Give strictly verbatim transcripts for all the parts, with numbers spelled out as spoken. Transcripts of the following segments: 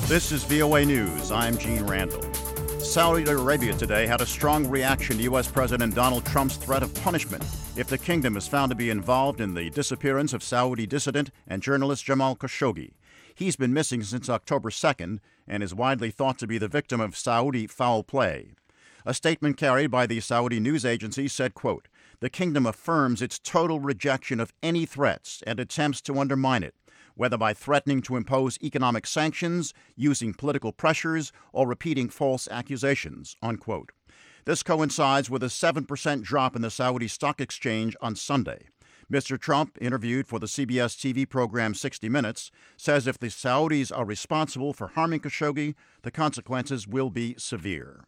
This is V O A News. I'm Gene Randall. Saudi Arabia today had a strong reaction to U S. President Donald Trump's threat of punishment if the kingdom is found to be involved in the disappearance of Saudi dissident and journalist Jamal Khashoggi. He's been missing since October second and is widely thought to be the victim of Saudi foul play. A statement carried by the Saudi news agency said, quote, "The kingdom affirms its total rejection of any threats and attempts to undermine it, whether by threatening to impose economic sanctions, using political pressures, or repeating false accusations," unquote. This coincides with a seven percent drop in the Saudi stock exchange on Sunday. Mister Trump, interviewed for the C B S T V program sixty minutes, says if the Saudis are responsible for harming Khashoggi, the consequences will be severe.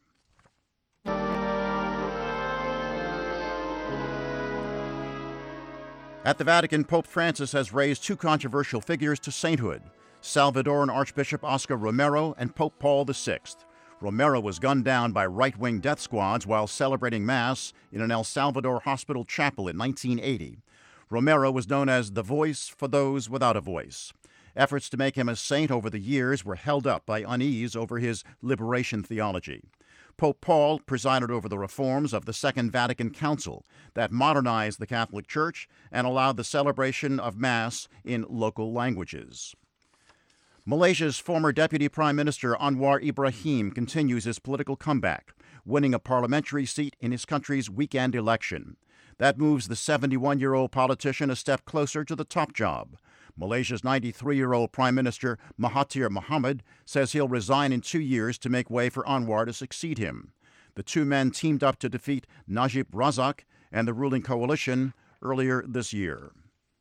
At the Vatican, Pope Francis has raised two controversial figures to sainthood, Salvadoran Archbishop Oscar Romero and Pope Paul the Sixth. Romero was gunned down by right-wing death squads while celebrating Mass in an El Salvador hospital chapel in nineteen eighty. Romero was known as the voice for those without a voice. Efforts to make him a saint over the years were held up by unease over his liberation theology. Pope Paul presided over the reforms of the Second Vatican Council that modernized the Catholic Church and allowed the celebration of Mass in local languages. Malaysia's former Deputy Prime Minister Anwar Ibrahim continues his political comeback, winning a parliamentary seat in his country's weekend election. That moves the seventy-one-year-old politician a step closer to the top job. Malaysia's ninety-three-year-old Prime Minister Mahathir Mohamad says he'll resign in two years to make way for Anwar to succeed him. The two men teamed up to defeat Najib Razak and the ruling coalition earlier this year.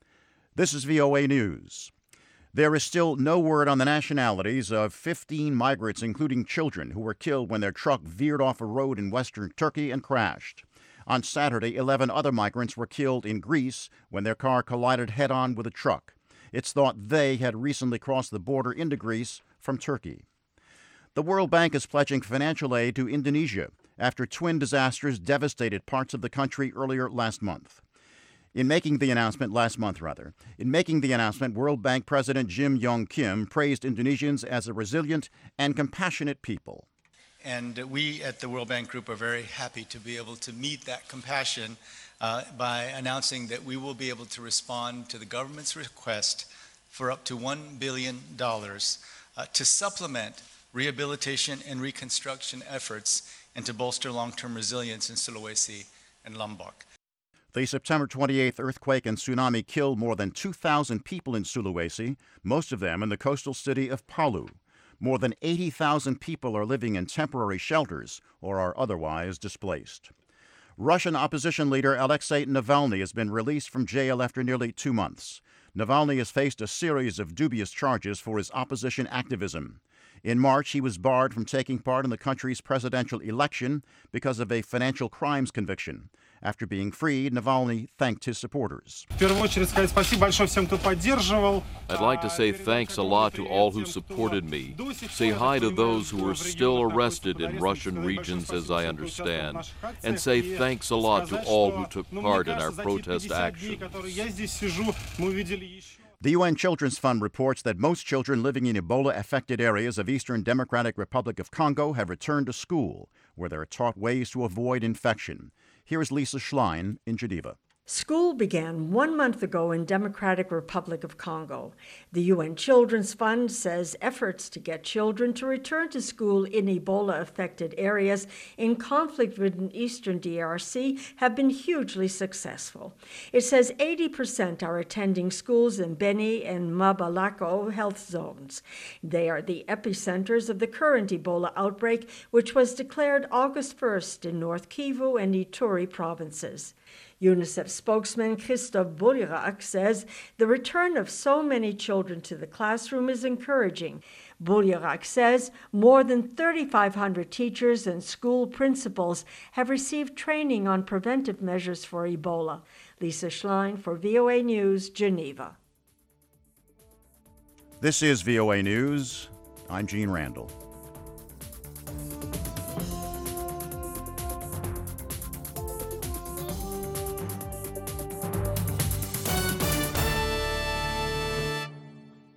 This is V O A News. There is still no word on the nationalities of fifteen migrants, including children, who were killed when their truck veered off a road in western Turkey and crashed. On Saturday, eleven other migrants were killed in Greece when their car collided head-on with a truck. It's thought they had recently crossed the border into Greece from Turkey. The World Bank is pledging financial aid to Indonesia after twin disasters devastated parts of the country earlier last month. In making the announcement, last month rather, in making the announcement, World Bank President Jim Yong Kim praised Indonesians as a resilient and compassionate people. And we at the World Bank Group are very happy to be able to meet that compassion uh, by announcing that we will be able to respond to the government's request for up to one billion dollars uh, to supplement rehabilitation and reconstruction efforts and to bolster long-term resilience in Sulawesi and Lombok. The September twenty-eighth earthquake and tsunami killed more than two thousand people in Sulawesi, most of them in the coastal city of Palu. More than eighty thousand people are living in temporary shelters or are otherwise displaced. Russian opposition leader Alexei Navalny has been released from jail after nearly two months. Navalny has faced a series of dubious charges for his opposition activism. In March, he was barred from taking part in the country's presidential election because of a financial crimes conviction. After being freed, Navalny thanked his supporters. I'd like to say thanks a lot to all who supported me. Say hi to those who are still arrested in Russian regions, as I understand. And say thanks a lot to all who took part in our protest actions. The U N Children's Fund reports that most children living in Ebola-affected areas of Eastern Democratic Republic of Congo have returned to school, where they are taught ways to avoid infection. Here is Lisa Schlein in Geneva. School began one month ago in Democratic Republic of Congo. The U N Children's Fund says efforts to get children to return to school in Ebola-affected areas in conflict-ridden eastern D R C have been hugely successful. It says eighty percent are attending schools in Beni and Mabalako health zones. They are the epicenters of the current Ebola outbreak, which was declared August first in North Kivu and Ituri provinces. UNICEF spokesman Christophe Boulierac says the return of so many children to the classroom is encouraging. Boulierac says more than thirty-five hundred teachers and school principals have received training on preventive measures for Ebola. Lisa Schlein for V O A News, Geneva. This is V O A News. I'm Gene Randall.